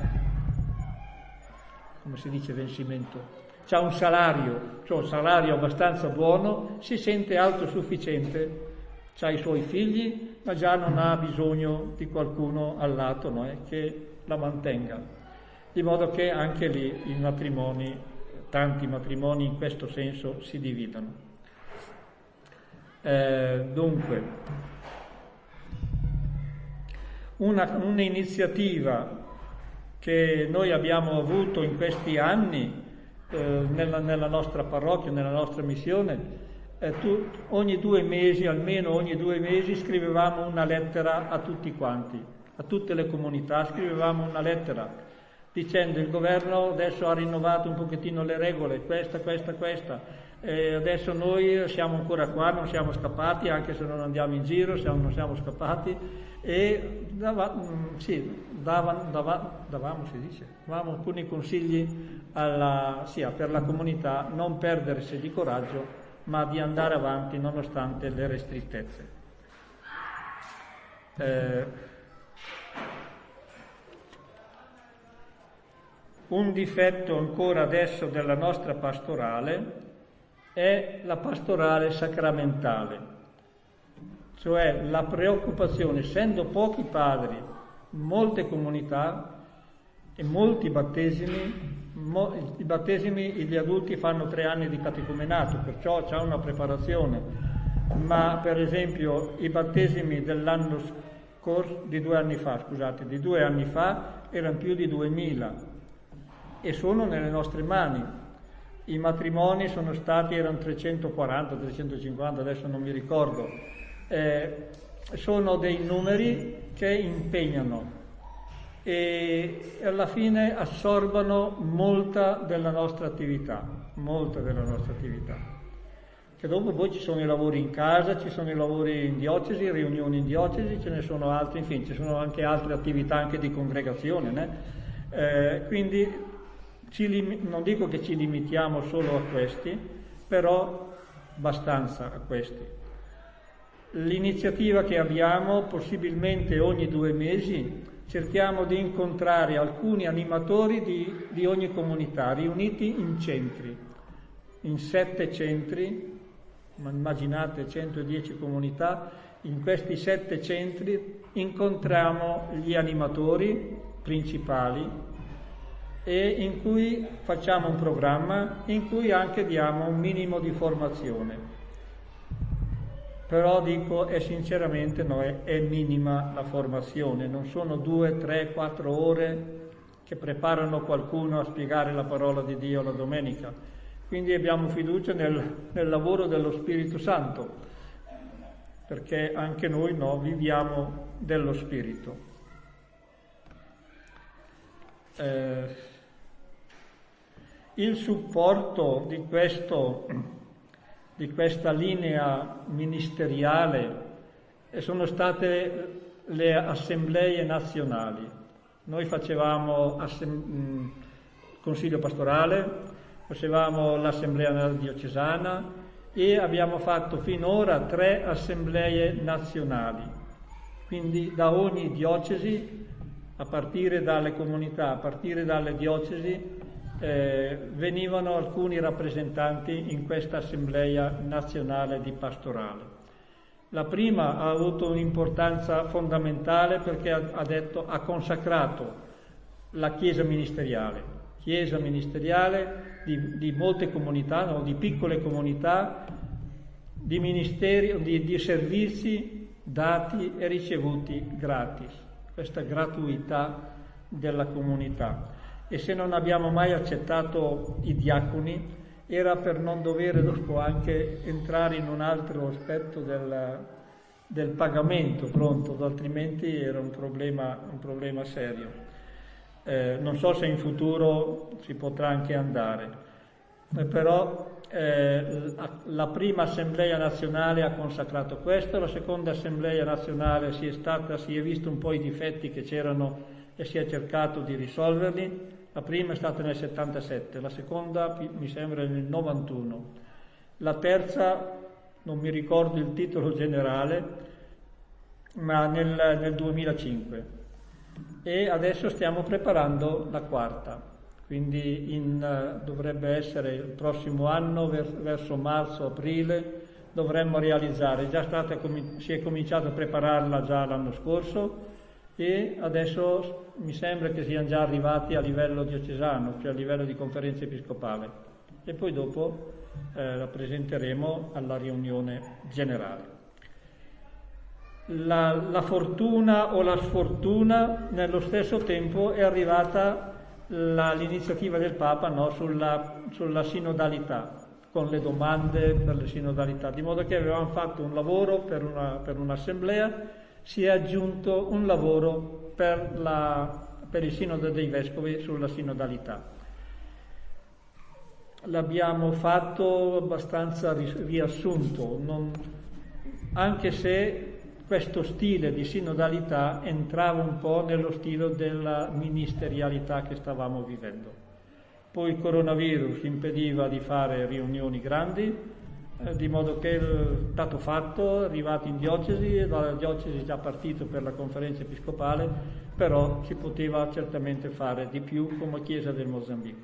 come si dice, vencimento, ha un salario, cioè un salario abbastanza buono, si sente autosufficiente, ha i suoi figli, ma già non ha bisogno di qualcuno al lato, no, eh, che la mantenga. Di modo che anche lì i matrimoni, tanti matrimoni in questo senso si dividono. Eh, dunque, una, un'iniziativa che noi abbiamo avuto in questi anni eh, nella, nella nostra parrocchia, nella nostra missione, eh, tu, ogni due mesi, almeno ogni due mesi, scrivevamo una lettera a tutti quanti, a tutte le comunità, scrivevamo una lettera dicendo: il governo adesso ha rinnovato un pochettino le regole, questa, questa, questa, e adesso noi siamo ancora qua, non siamo scappati, anche se non andiamo in giro, siamo, non siamo scappati, e dava, sì, dava, dava, davamo, si dice, davamo alcuni consigli alla, sì, per la comunità: non perdersi di coraggio, ma di andare avanti nonostante le restrittezze. Eh, Un difetto ancora adesso della nostra pastorale è la pastorale sacramentale, cioè la preoccupazione, essendo pochi padri, molte comunità e molti battesimi, mo, i battesimi gli adulti fanno tre anni di catecumenato, perciò c'è una preparazione, ma per esempio i battesimi dell'anno scorso, di due anni fa, scusate, di due anni fa erano più di duemila. E sono nelle nostre mani. I matrimoni sono stati, erano trecentoquaranta, trecentocinquanta, adesso non mi ricordo. Eh, sono dei numeri che impegnano e alla fine assorbono molta della nostra attività, molta della nostra attività. Che dopo poi ci sono i lavori in casa, ci sono i lavori in diocesi, riunioni in diocesi, ce ne sono altri, infine ci sono anche altre attività anche di congregazione, né? Eh, quindi Ci lim- non dico che ci limitiamo solo a questi, però abbastanza a questi. L'iniziativa che abbiamo, possibilmente ogni due mesi, cerchiamo di incontrare alcuni animatori di, di ogni comunità, riuniti in centri, in sette centri, immaginate centodieci comunità, in questi sette centri incontriamo gli animatori principali, e in cui facciamo un programma in cui anche diamo un minimo di formazione. Però dico, è sinceramente no, è, è minima la formazione, non sono due, tre, quattro ore che preparano qualcuno a spiegare la parola di Dio la domenica. Quindi abbiamo fiducia nel, nel lavoro dello Spirito Santo, perché anche noi no, viviamo dello Spirito. Eh, il supporto di, questo, di questa linea ministeriale sono state le assemblee nazionali. Noi facevamo assem- consiglio pastorale, facevamo l'assemblea diocesana e abbiamo fatto finora tre assemblee nazionali. Quindi da ogni diocesi, a partire dalle comunità, a partire dalle diocesi, eh, venivano alcuni rappresentanti in questa assemblea nazionale di pastorale. La prima ha avuto un'importanza fondamentale perché ha, ha detto, ha consacrato la Chiesa ministeriale, Chiesa ministeriale di, di molte comunità, no, di piccole comunità, di ministeri, di, di servizi dati e ricevuti gratis, questa gratuità della comunità. E se non abbiamo mai accettato i diaconi era per non dover dopo anche entrare in un altro aspetto del, del pagamento pronto, altrimenti era un problema, un problema serio. Eh, non so se in futuro si potrà anche andare, eh, però eh, la prima assemblea nazionale ha consacrato questo, la seconda assemblea nazionale si è, stata, si è visto un po' i difetti che c'erano e si è cercato di risolverli. La prima è stata nel settantasette, la seconda mi sembra nel novantuno, la terza non mi ricordo il titolo generale, ma nel, nel duemilacinque. E adesso stiamo preparando la quarta, quindi in, dovrebbe essere il prossimo anno, ver, verso marzo-aprile, dovremmo realizzare. È già stata, si è cominciato a prepararla già l'anno scorso e adesso mi sembra che siano già arrivati a livello diocesano, cioè a livello di conferenza episcopale, e poi dopo eh, la presenteremo alla riunione generale. La, la fortuna o la sfortuna nello stesso tempo è arrivata la, l'iniziativa del Papa, no, sulla, sulla sinodalità, con le domande per le sinodalità, di modo che avevamo fatto un lavoro per, una, per un'assemblea, si è aggiunto un lavoro per, la, per il sinodo dei vescovi sulla sinodalità. L'abbiamo fatto abbastanza riassunto, non, anche se questo stile di sinodalità entrava un po' nello stile della ministerialità che stavamo vivendo. Poi il coronavirus impediva di fare riunioni grandi, eh, di modo che è stato fatto, arrivato in diocesi, e dalla diocesi è già partito per la conferenza episcopale, però si poteva certamente fare di più come Chiesa del Mozambico.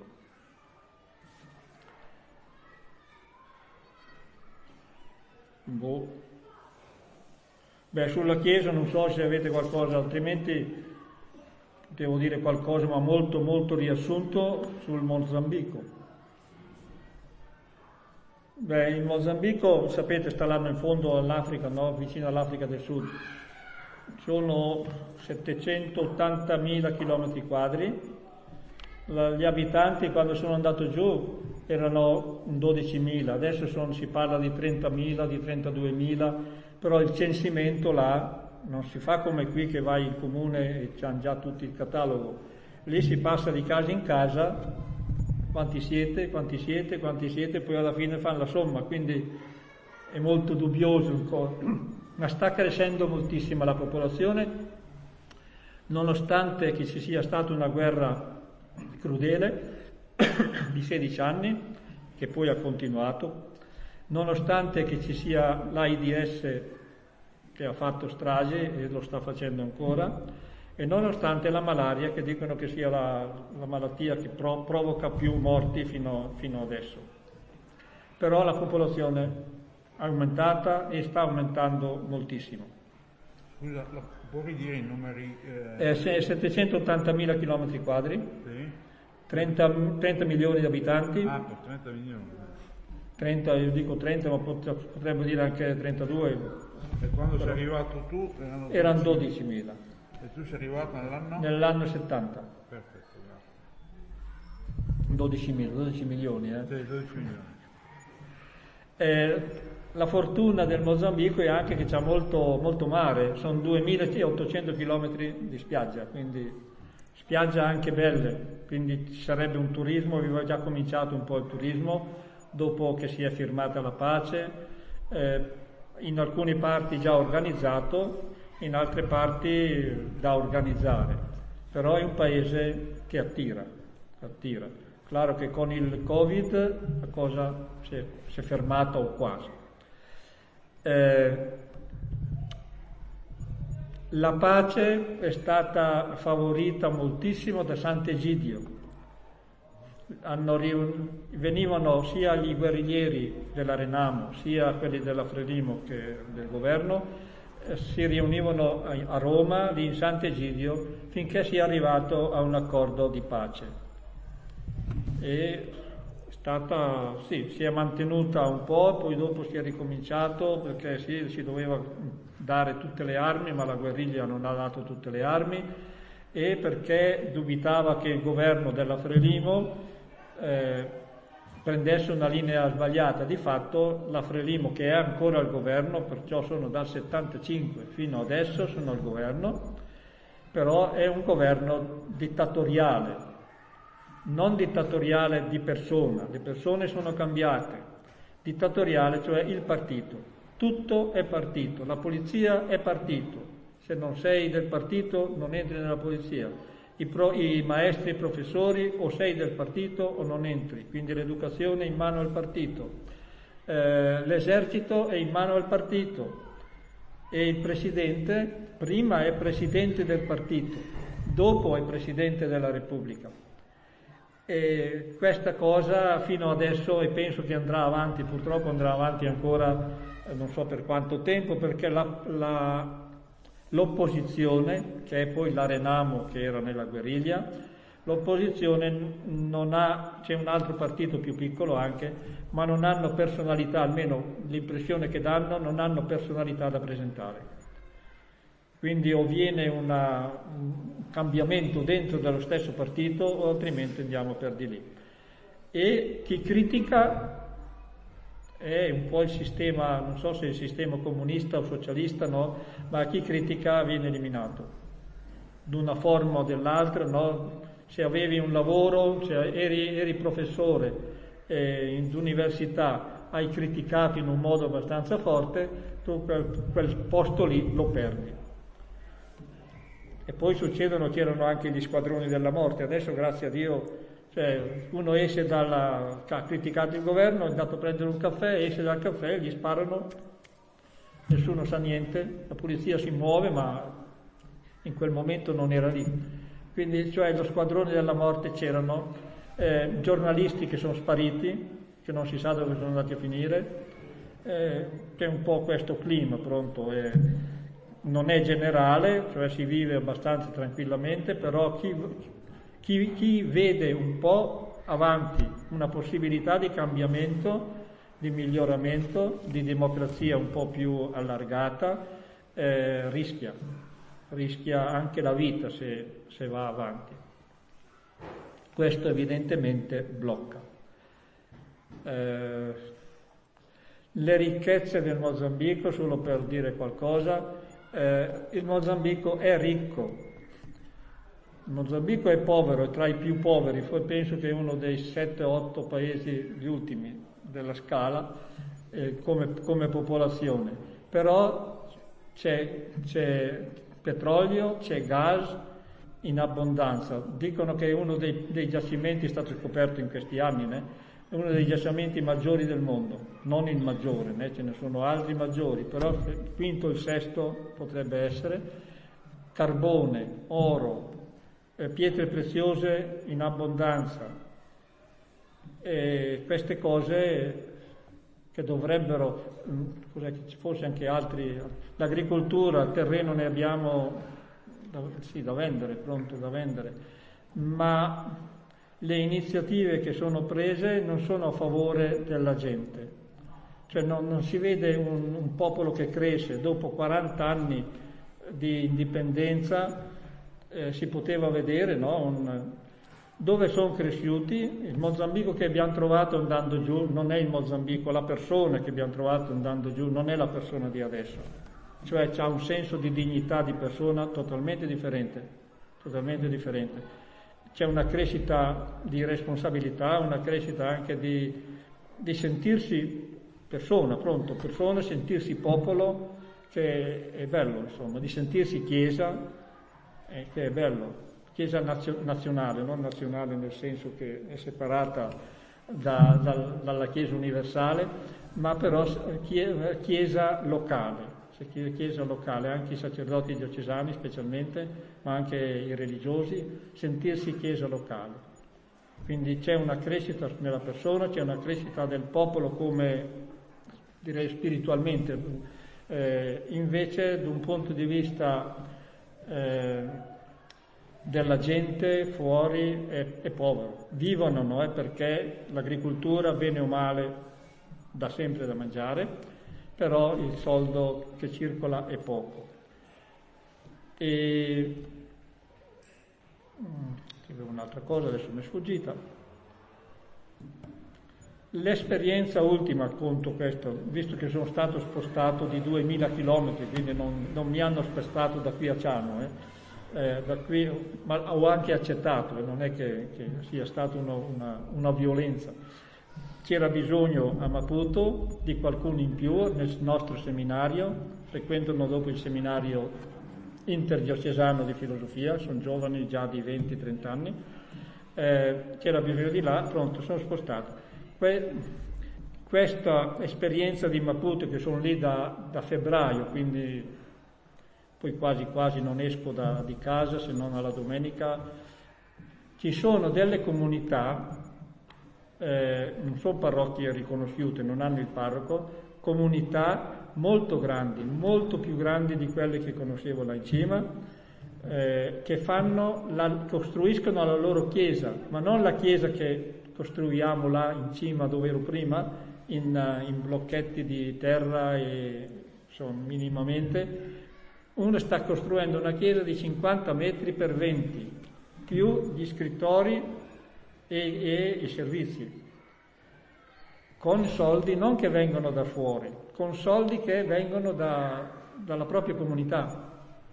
Boh. Beh, sulla Chiesa non so se avete qualcosa, altrimenti devo dire qualcosa, ma molto molto riassunto sul Mozambico. Beh, il Mozambico, sapete, sta là in fondo all'Africa, no? Vicino all'Africa del Sud. Sono settecentottantamila chilometri quadri. Gli abitanti quando sono andato giù erano dodicimila, adesso sono, si parla di trentamila, di trentaduemila, però il censimento là non si fa come qui che vai in comune e c'hanno già tutto il catalogo. Lì si passa di casa in casa, quanti siete, quanti siete, quanti siete, poi alla fine fanno la somma, quindi è molto dubbioso il costo. Ma sta crescendo moltissimo la popolazione, nonostante che ci sia stata una guerra crudele di sedici anni, che poi ha continuato, nonostante che ci sia l'AIDS che ha fatto strage e lo sta facendo ancora, e nonostante la malaria, che dicono che sia la, la malattia che pro, provoca più morti fino, fino adesso. Però la popolazione è aumentata e sta aumentando moltissimo. Scusa, puoi dire i numeri? Eh... Eh, settecentottantamila chilometri quadri, sì. trenta, trenta milioni di abitanti. Ah, per trenta milioni. trenta, io dico trenta, ma potremmo dire anche trentadue. E quando sei arrivato tu erano, erano dodicimila. E tu sei arrivato nell'anno? Nell'anno settanta. Perfetto, grazie. dodicimila, dodici milioni. Eh. Sì, dodici milioni. Eh, la fortuna del Mozambico è anche che c'ha molto, molto mare, sono duemilaottocento chilometri di spiaggia, quindi spiaggia anche belle, quindi ci sarebbe un turismo, aveva già cominciato un po' il turismo, dopo che si è firmata la pace, eh, in alcune parti già organizzato, in altre parti da organizzare, però è un paese che attira, attira. Claro che con il Covid la cosa si è, si è fermata o quasi. Eh, la pace è stata favorita moltissimo da Sant'Egidio. hanno riun- venivano sia gli guerriglieri della Renamo sia quelli della Frelimo che del governo, eh, si riunivano a, a Roma, lì in Sant'Egidio, finché si è arrivato a un accordo di pace. E è stata, sì, si è mantenuta un po', poi dopo si è ricominciato perché sì, si doveva dare tutte le armi, ma la guerriglia non ha dato tutte le armi, e perché dubitava che il governo della Frelimo eh, prendesse una linea sbagliata. Di fatto la Frelimo, che è ancora al governo, perciò sono dal settantacinque fino adesso sono al governo, però è un governo dittatoriale, non dittatoriale di persona, le persone sono cambiate, dittatoriale, cioè il partito. Tutto è partito, la polizia è partito, se non sei del partito non entri nella polizia, I, pro, i maestri e i professori o sei del partito o non entri, quindi l'educazione è in mano al partito, eh, l'esercito è in mano al partito e il presidente prima è presidente del partito, dopo è presidente della Repubblica. E questa cosa fino adesso, e penso che andrà avanti, purtroppo andrà avanti ancora non so per quanto tempo, perché la, la, l'opposizione, che è poi la Renamo che era nella guerriglia, l'opposizione non ha, c'è un altro partito più piccolo anche, ma non hanno personalità, almeno l'impressione che danno, non hanno personalità da presentare. Quindi o viene una, un cambiamento dentro dello stesso partito o altrimenti andiamo per di lì. E chi critica è un po' il sistema, non so se è il sistema comunista o socialista, no, ma chi critica viene eliminato, d'una forma o dell'altra, no? Se avevi un lavoro, cioè eri, eri professore eh, in università, hai criticato in un modo abbastanza forte, tu quel, quel posto lì lo perdi. E poi succedono, c'erano anche gli squadroni della morte, adesso grazie a Dio, cioè uno esce dalla, ha criticato il governo, è andato a prendere un caffè, esce dal caffè, gli sparano, nessuno sa niente, la polizia si muove ma in quel momento non era lì. Quindi cioè lo squadrone della morte c'erano, eh, giornalisti che sono spariti, che non si sa dove sono andati a finire, eh, c'è un po' questo clima pronto. Eh, non è generale, cioè si vive abbastanza tranquillamente, però chi, chi, chi vede un po' avanti una possibilità di cambiamento, di miglioramento, di democrazia un po' più allargata, eh, rischia, rischia anche la vita se, se va avanti. Questo evidentemente blocca. Eh, le ricchezze del Mozambico, solo per dire qualcosa, Eh, il Mozambico è ricco, il Mozambico è povero, è tra i più poveri, penso che è uno dei sette otto paesi, gli ultimi della scala, eh, come, come popolazione, però c'è, c'è petrolio, c'è gas in abbondanza, dicono che è uno dei, dei giacimenti, è stato scoperto in questi anni, né? È uno dei giacimenti maggiori del mondo, non il maggiore, né? Ce ne sono altri maggiori, però il quinto o il sesto potrebbe essere. Carbone, oro, eh, pietre preziose in abbondanza, e queste cose che dovrebbero, cos'è che ci fosse anche altri, l'agricoltura, il terreno ne abbiamo da, sì, da vendere, pronto da vendere, ma le iniziative che sono prese non sono a favore della gente, cioè non, non si vede un, un popolo che cresce. Dopo quaranta anni di indipendenza eh, si poteva vedere, no? Un, dove sono cresciuti. Il Mozambico che abbiamo trovato andando giù non è il Mozambico, la persona che abbiamo trovato andando giù non è la persona di adesso, cioè c'ha un senso di dignità di persona totalmente differente, totalmente differente. C'è una crescita di responsabilità, una crescita anche di, di sentirsi persona, pronto, persona, sentirsi popolo, che è bello, insomma, di sentirsi chiesa, eh, che è bello, chiesa nazio, nazionale, non nazionale nel senso che è separata da, da, dalla chiesa universale, ma però chiesa locale. Chiesa locale, anche i sacerdoti diocesani specialmente, ma anche i religiosi, sentirsi chiesa locale. Quindi c'è una crescita nella persona, c'è una crescita del popolo come, direi spiritualmente, eh, invece da un punto di vista eh, della gente fuori è, è povero. Vivono, no? È perché l'agricoltura, bene o male, dà sempre da mangiare, però il soldo che circola è poco. E avevo un'altra cosa, adesso mi è sfuggita. L'esperienza ultima, conto questo, visto che sono stato spostato di duemila chilometri, quindi non, non mi hanno spostato da qui a Ciano, eh. Eh, da qui, ma ho anche accettato, eh, non è che, che sia stata una, una, una violenza. C'era bisogno a Maputo di qualcuno in più nel nostro seminario, frequentano dopo il seminario interdiocesano di filosofia, sono giovani già di venti trenta anni, eh, c'era bisogno di là, pronto, sono spostato. Que- questa esperienza di Maputo, che sono lì da, da febbraio, quindi poi quasi quasi non esco da, di casa se non alla domenica, ci sono delle comunità, eh, non sono parrocchie riconosciute, non hanno il parroco, comunità molto grandi, molto più grandi di quelle che conoscevo là in cima, eh, che fanno la, costruiscono la loro chiesa, ma non la chiesa che costruiamo là in cima dove ero prima, in, in blocchetti di terra e insomma, minimamente. Uno sta costruendo una chiesa di cinquanta metri per venti, più gli scrittori e, e i servizi, con soldi non che vengono da fuori, con soldi che vengono da, dalla propria comunità.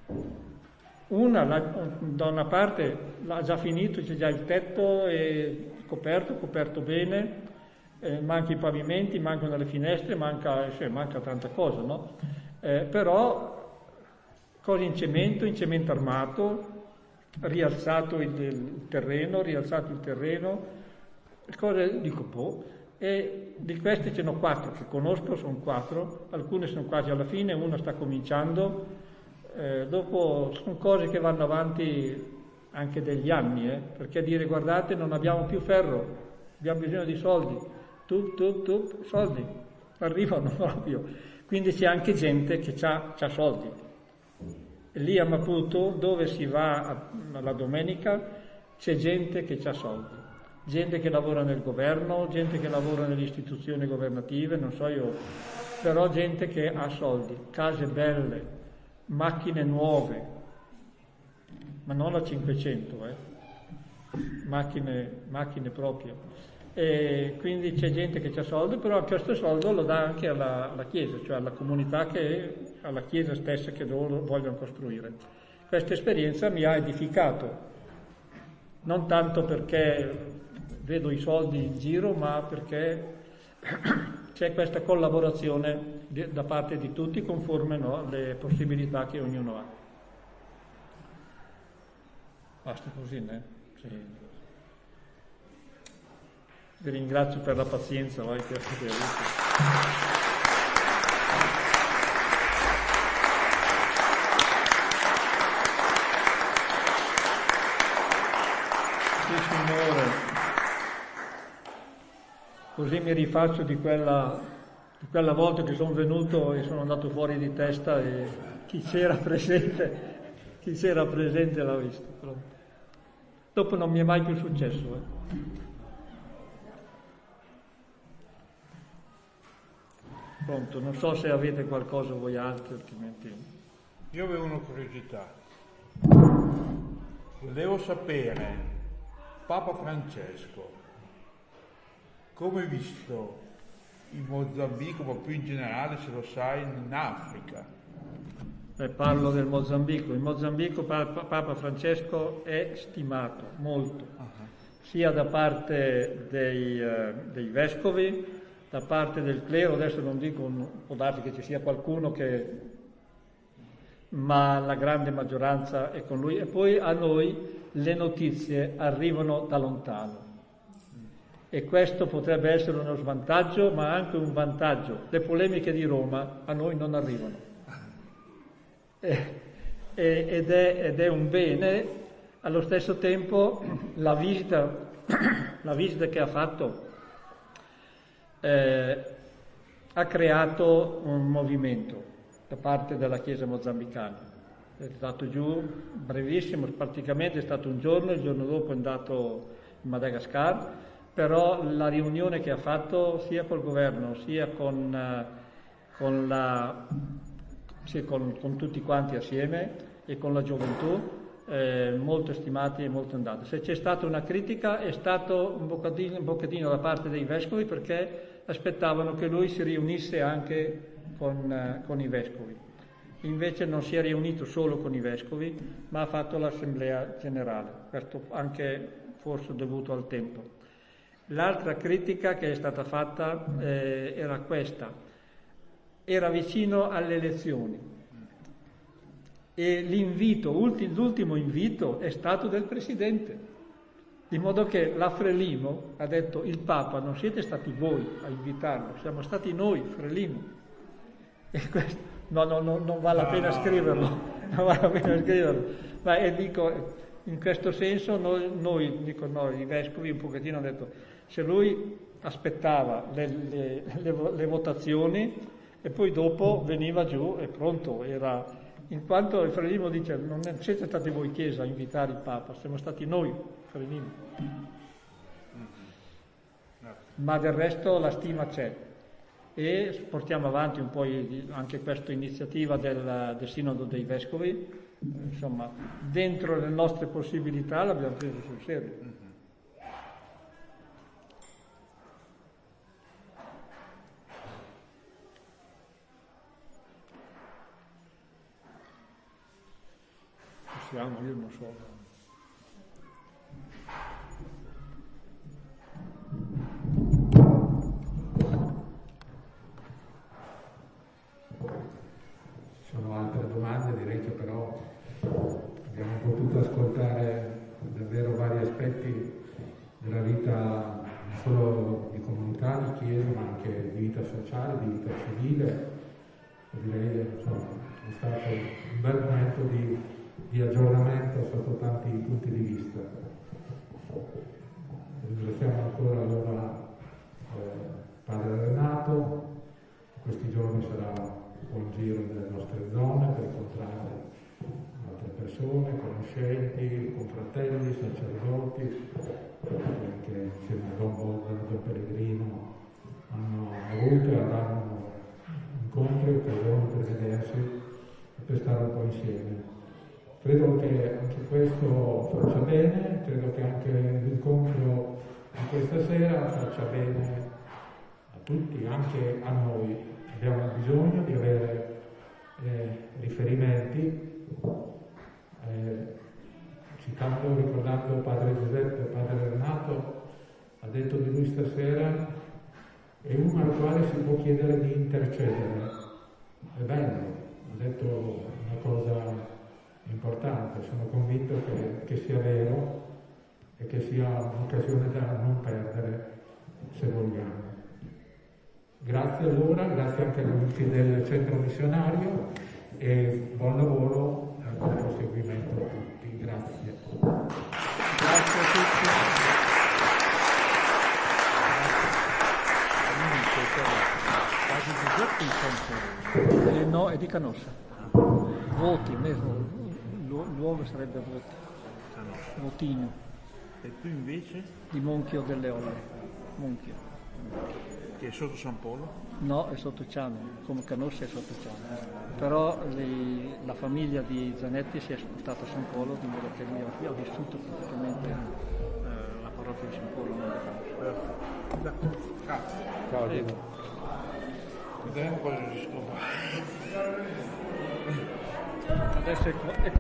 Una, la, da una parte l'ha già finito, c'è già il tetto, è coperto, coperto bene, eh, manca i pavimenti, mancano le finestre, manca, cioè, manca tanta cosa, no? Eh, però cose in cemento, in cemento armato, rialzato il, il terreno, rialzato il terreno, cose, dico, boh, e di queste ce n'ho quattro che conosco, sono quattro, alcune sono quasi alla fine, una sta cominciando, eh, dopo sono cose che vanno avanti anche degli anni, eh, perché dire guardate non abbiamo più ferro, abbiamo bisogno di soldi, tu, tu, tu, soldi, arrivano proprio, quindi c'è anche gente che ha soldi. Lì a Maputo, dove si va la domenica, c'è gente che ha soldi, gente che lavora nel governo, gente che lavora nelle istituzioni governative, non so io, però gente che ha soldi, case belle, macchine nuove, ma non a cinquecento, eh. macchine, macchine proprio. E quindi c'è gente che ha soldi, però questo soldo lo dà anche alla, alla Chiesa, cioè alla comunità, che alla Chiesa stessa che loro vogliono costruire. Questa esperienza mi ha edificato, non tanto perché vedo i soldi in giro, ma perché c'è questa collaborazione di, da parte di tutti conforme, no, alle possibilità che ognuno ha. Basta così, né? Sì. Vi ringrazio per la pazienza vai, che avete avuto. Sì, Signore. Così mi rifaccio di quella, di quella volta che sono venuto e sono andato fuori di testa e chi c'era presente, chi c'era presente l'ha visto. Però dopo non mi è mai più successo, eh. Pronto, non so se avete qualcosa voi altri, altrimenti... Io avevo una curiosità. Volevo sapere, Papa Francesco, come è visto in Mozambico, ma più in generale, se lo sai, in Africa? Beh, parlo del Mozambico. In Mozambico Papa Francesco è stimato molto, uh-huh. sia da parte dei, uh, dei vescovi, da parte del clero, adesso non dico, può darsi che ci sia qualcuno che, ma la grande maggioranza è con lui. E poi a noi le notizie arrivano da lontano. E questo potrebbe essere uno svantaggio, ma anche un vantaggio. Le polemiche di Roma a noi non arrivano. E, ed, è, ed è un bene, allo stesso tempo la visita la visita che ha fatto eh, ha creato un movimento da parte della Chiesa mozambicana. È stato giù brevissimo, praticamente è stato un giorno, il giorno dopo è andato in Madagascar, però la riunione che ha fatto sia col governo sia con, con, la, sia con, con tutti quanti assieme e con la gioventù, eh, molto stimati e molto andati. Se c'è stata una critica è stato un boccatino, un boccatino da parte dei vescovi, perché aspettavano che lui si riunisse anche con, eh, con i vescovi. Invece non si è riunito solo con i vescovi, ma ha fatto l'assemblea generale, questo anche forse dovuto al tempo. L'altra critica che è stata fatta eh, era questa: era vicino alle elezioni e l'invito, ulti, l'ultimo invito è stato del Presidente, di modo che la Frelimo ha detto: il Papa non siete stati voi a invitarlo, siamo stati noi, Frelimo. E questo, no, no, no, non vale la pena scriverlo, non vale la pena scriverlo, ma e dico, in questo senso noi, noi, dico noi, i vescovi un pochettino hanno detto: se lui aspettava le, le, le, le votazioni e poi dopo veniva giù e pronto, era, in quanto il Frelimo dice: non siete stati voi Chiesa a invitare il Papa, siamo stati noi Frelimo. Ma del resto la stima c'è e portiamo avanti un po' anche questa iniziativa del, del Sinodo dei Vescovi, insomma dentro le nostre possibilità l'abbiamo preso sul serio. Possiamo, io non so. Sono altre domande, direi che però abbiamo potuto ascoltare davvero vari aspetti della vita non solo di comunità, di chiesa, ma anche di vita sociale, di vita civile. E direi insomma è stato un bel momento di, di aggiornamento sotto tanti punti di vista. Ringraziamo ancora allora eh, Padre Renato. Questi giorni sarà un giro nelle nostre zone per incontrare altre persone, conoscenti, confratelli, sacerdoti, che insieme a Don Bogdan e Don Pellegrino hanno avuto e avranno incontri, occasioni per vedersi e per stare un po' insieme. Credo che anche questo faccia bene, credo che anche l'incontro di questa sera faccia bene a tutti, anche a noi. Abbiamo bisogno di avere eh, riferimenti, eh, citando, ricordando Padre Giuseppe, Padre Renato ha detto di lui stasera: è uno al quale si può chiedere di intercedere. È bello, ha detto una cosa importante, sono convinto che, che sia vero e che sia un'occasione da non perdere, se vogliamo. Grazie allora, grazie anche agli amici del centro missionario e buon lavoro e buon proseguimento a tutti. Grazie. Grazie a tutti. Eh, no, è di Canossa. Voti, il luogo sarebbe Voti. Votino. E tu invece? Di Monchio delle Olle. Monchio. Che è sotto San Polo? No, è sotto Ciano, come Canossa è sotto Ciano. Però le, la famiglia di Zanetti si è spostata a San Polo, di modo che lui ha, ha vissuto praticamente eh, la parrocchia di San Polo, non la Canossa. D'accordo. Grazie. Ciao, Prego. Vediamo cosa si scopre. Adesso è